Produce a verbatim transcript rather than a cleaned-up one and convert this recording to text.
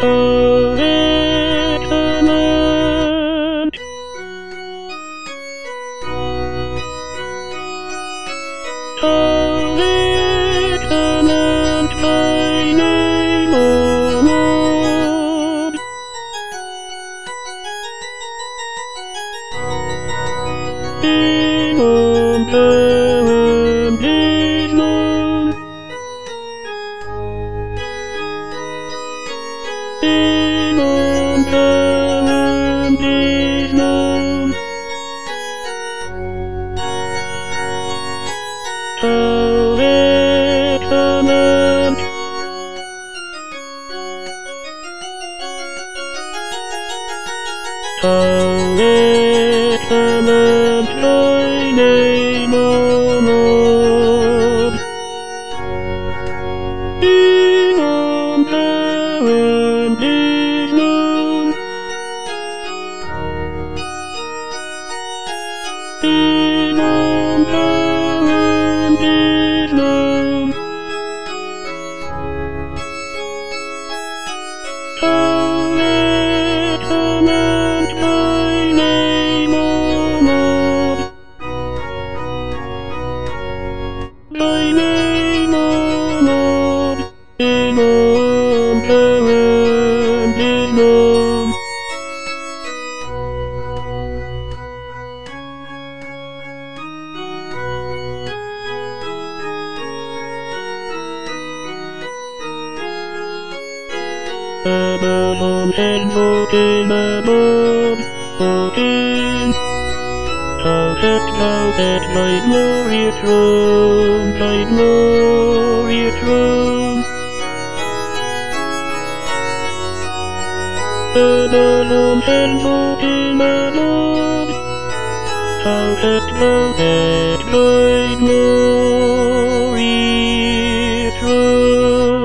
Covenant. Covenant, my name, O Lord. In on covenant is known. In on covenant is known. Covenant. Covenant, my name, O Lord. In on covenant is known. In on covenant is known. Covenant, my name, O Lord. My name, O Lord. In on covenant is known. Babylon and broken above, broken. Thou hast bowed at thy glorious throne, thy glorious throne. Babylon and broken above, thou hast bowed at thy glorious throne.